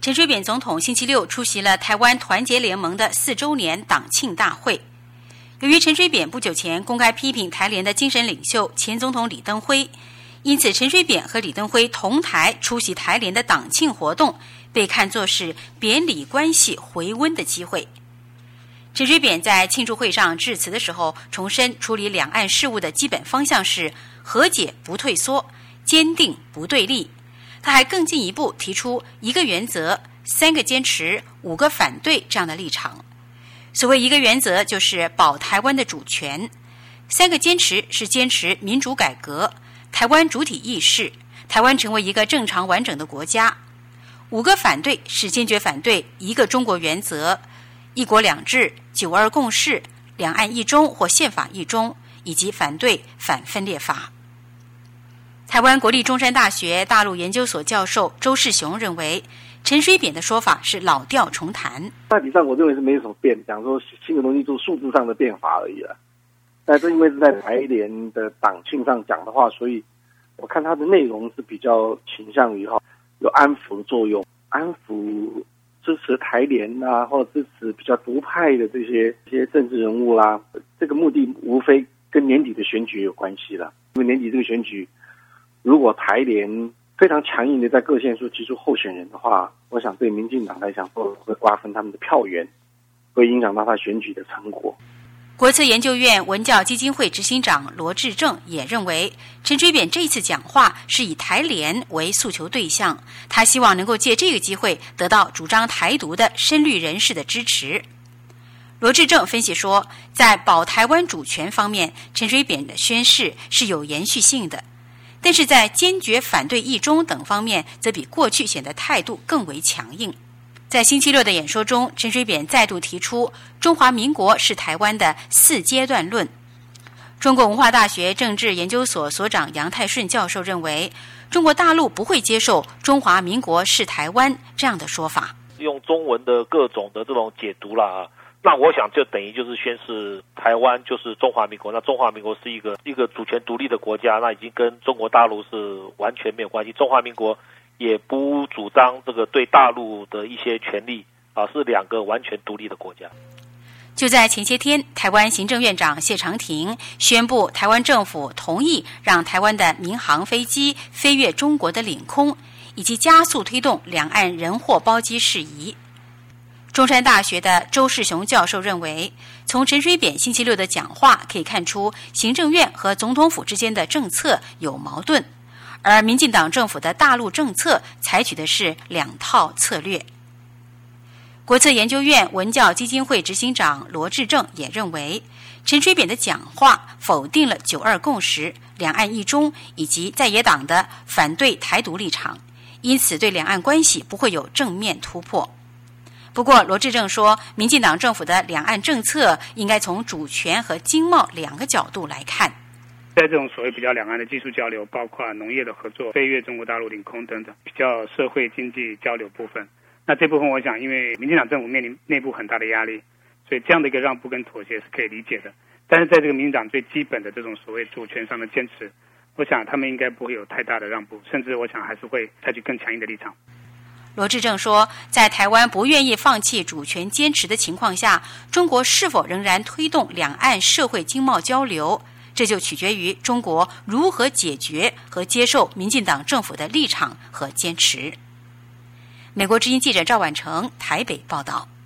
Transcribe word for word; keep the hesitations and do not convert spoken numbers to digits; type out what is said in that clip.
陈水扁总统星期六出席了台湾团结联盟的四周年党庆大会。由于陈水扁不久前公开批评台联的精神领袖前总统李登辉，因此陈水扁和李登辉同台出席台联的党庆活动，被看作是扁李关系回温的机会。陈水扁在庆祝会上致辞的时候，重申处理两岸事务的基本方向是和解不退缩，坚定不对立。他还更进一步提出一个原则、三个坚持、五个反对这样的立场。所谓一个原则，就是保台湾的主权；三个坚持是坚持民主改革、台湾主体意识、台湾成为一个正常完整的国家；五个反对是坚决反对一个中国原则、一国两制、九二共识、两岸一中或宪法一中，以及反对反分裂法。台湾国立中山大学大陆研究所教授周世雄认为，陈水扁的说法是老调重弹。 大体上我认为是没什么变，讲说新的东西就是数字上的变化而已了。但是因为是在台联的党庆上讲的话，所以我看它的内容是比较倾向于哈有安抚的作用，安抚支持台联啊，或者支持比较独派的这些这些政治人物啦。这个目的无非跟年底的选举有关系了，因为年底这个选举，如果台联非常强硬的在各县市提出候选人的话，我想对民进党来讲会瓜分他们的票源，会影响到他选举的成果。 国策研究院文教基金会执行长罗致政也认为，陈水扁这一次讲话是以台联为诉求对象，他希望能够借这个机会得到主张台独的深绿人士的支持。罗致政分析说，在保台湾主权方面，陈水扁的宣示是有延续性的，但是在坚决反对一中等方面，则比过去显得态度更为强硬。在星期六的演说中，陈水扁再度提出中华民国是台湾的四阶段论。中国文化大学政治研究所所长杨泰顺教授认为，中国大陆不会接受中华民国是台湾这样的说法。 用中文的各种的这种解读啦，那我想就等于就是宣示台湾就是中华民国，那中华民国是一个一个主权独立的国家，那已经跟中国大陆是完全没有关系。中华民国也不主张这个对大陆的一些权利啊，是两个完全独立的国家。 就在前些天，台湾行政院长谢长廷宣布，台湾政府同意让台湾的民航飞机飞越中国的领空，以及加速推动两岸人货包机事宜。中山大学的周世雄教授认为，从陈水扁星期六的讲话可以看出，行政院和总统府之间的政策有矛盾，而民进党政府的大陆政策采取的是两套策略。国策研究院文教基金会执行长罗致政也认为，陈水扁的讲话否定了九二共识、两岸一中以及在野党的反对台独立场，因此对两岸关系不会有正面突破。不过罗致政说，民进党政府的两岸政策应该从主权和经贸两个角度来看。 在这种所谓比较两岸的技术交流，包括农业的合作、飞越中国大陆领空等等，比较社会经济交流部分，那这部分我想因为民进党政府面临内部很大的压力，所以这样的一个让步跟妥协是可以理解的。但是在这个民进党最基本的这种所谓主权上的坚持，我想他们应该不会有太大的让步，甚至我想还是会采取更强硬的立场。 罗致政说，在台湾不愿意放弃主权坚持的情况下，中国是否仍然推动两岸社会经贸交流，这就取决于中国如何解决和接受民进党政府的立场和坚持。美国之音记者赵婉成台北报道。